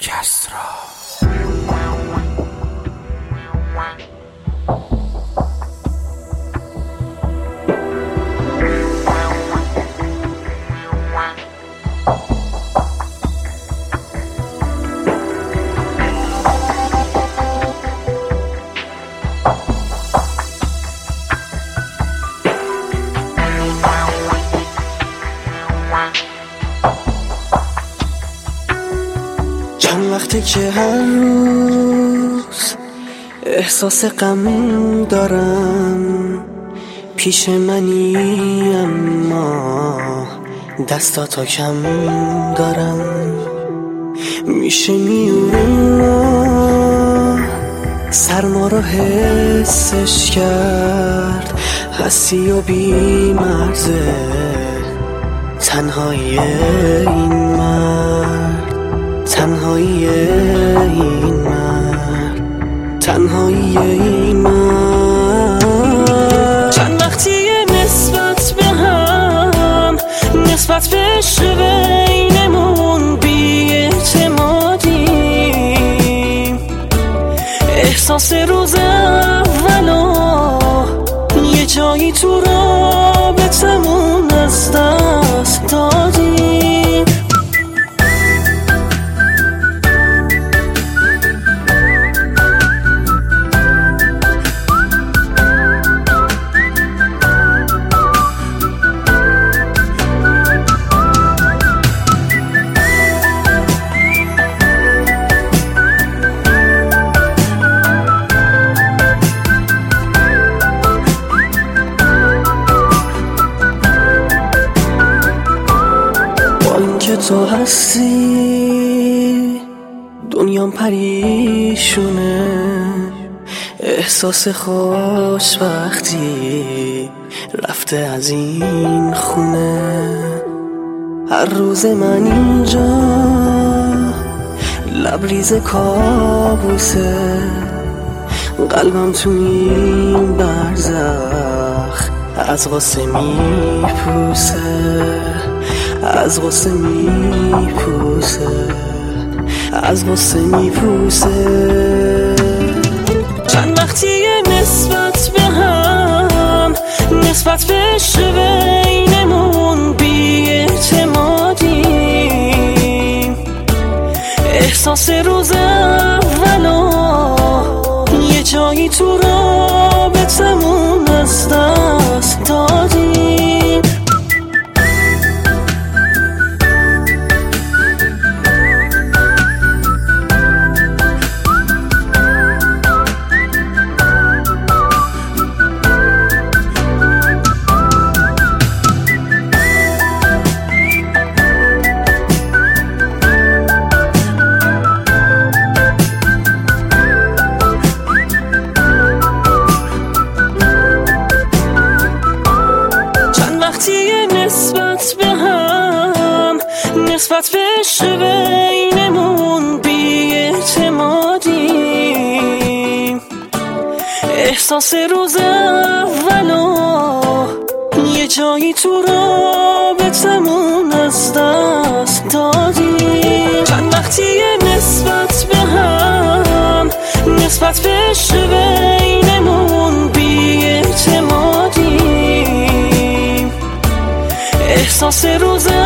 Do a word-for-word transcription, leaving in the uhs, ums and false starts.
کسرا. چند وقته که هر روز احساس غم دارم، پیش منی اما دستاتو کم دارم. میشه میونه سرما رو حسش کرد، هستی و بی مرزه تنهایی این مرد، تنهایی این مرد، تنهایی این مرد. چند وقتیه نسبت به هم، نسبت به عشق بینمون بی‌اعتمادیم. احساس روز اولو یه جایی تو رابطمون از دست دادیم. که تو هستی دنیام پریشونه، احساس خوشبختی رفته از این خونه. هر روز من اینجا لبریز کابوسه، قلبم تو این برزخ از غصه میپوسه، از غصه میپوسه، از غصه میپوسه. چند وقتیه نسبت به هم، نسبت به عشق بینمون بی‌اعتمادیم. احساس روز اولو یه جایی تو رابطمون از دست دادیم. نسبت به هم، نسبت به عشق بینمون بی‌اعتمادیم. احساس روز اولو یه جایی تو رابطمون از دست دادیم. چند وقتیه نسبت به هم، نسبت به عشق بینمون بی‌اعتمادیم. احساس روز